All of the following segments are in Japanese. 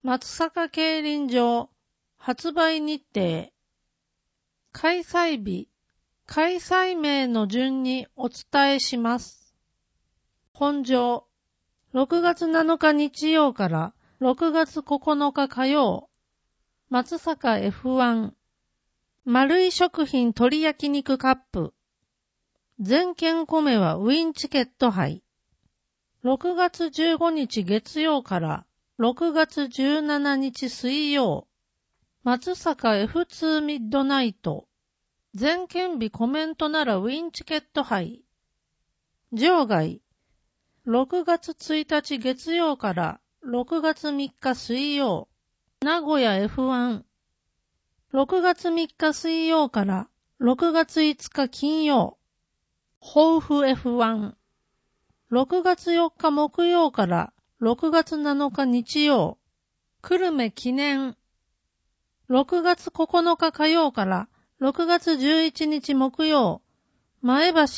松阪競輪場発売日程、開催日、開催名の順にお伝えします。本場、6月7日日曜から6月9日火曜、松阪 F1、丸井食品鶏焼肉カップ、全県米はウィンチケット杯、6月15日月曜から6月17日水曜、松阪 F2 ミッドナイト、全県日コメントならウィンチケット杯、場外、6月1日月曜から6月3日水曜、名古屋 F1、6月3日水曜から6月5日金曜、甲府 F1、6月4日木曜から6月7日日曜、久留米記念、6月9日火曜から6月11日木曜、前橋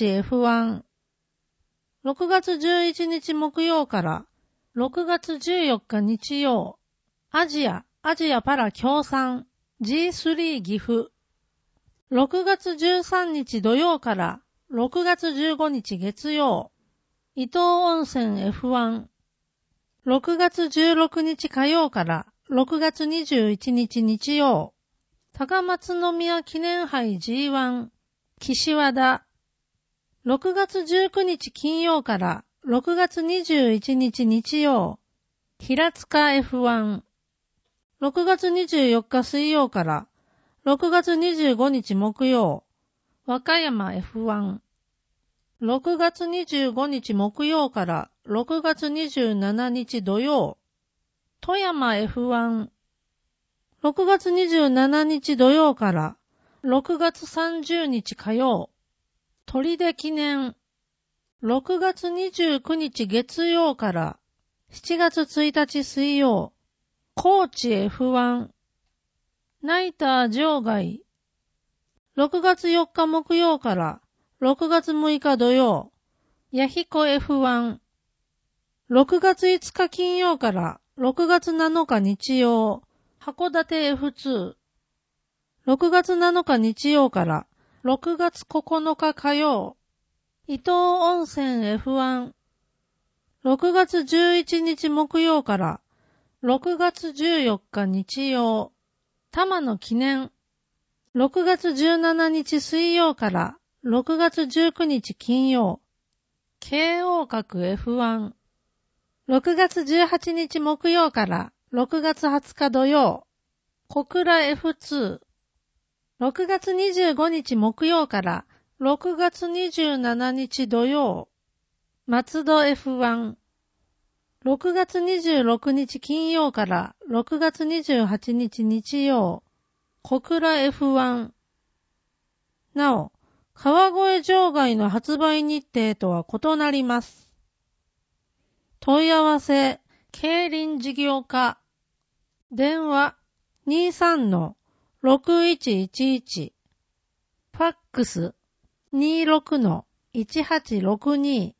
F1、6月11日木曜から6月14日日曜、アジアパラ協賛 G3 岐阜、6月13日土曜から6月15日月曜、伊東温泉 F1、6月16日火曜から6月21日日曜、高松宮記念杯 G1、岸和田、6月19日金曜から6月21日日曜、平塚 F1、6月24日水曜から6月25日木曜、和歌山 F1、6月25日木曜から6月27日土曜、富山 F1、6月27日土曜から6月30日火曜、砦記念、6月29日月曜から7月1日水曜、高知 F1、ナイター場外、6月4日木曜から6月6日土曜、弥彦 F1、6月5日金曜から6月7日日曜、函館 F2、6月7日日曜から6月9日火曜、伊東温泉 F1、6月11日木曜から6月14日日曜、玉野記念、6月17日水曜から6月19日金曜、京王閣 F1、6月18日木曜から6月20日土曜、小倉 F2、6月25日木曜から6月27日土曜、松戸 F1、6月26日金曜から6月28日日曜、小倉 F1。なお、川越場外の発売日程とは異なります。問い合わせ、競輪事業課、電話 23-6111、ファックス 26-1862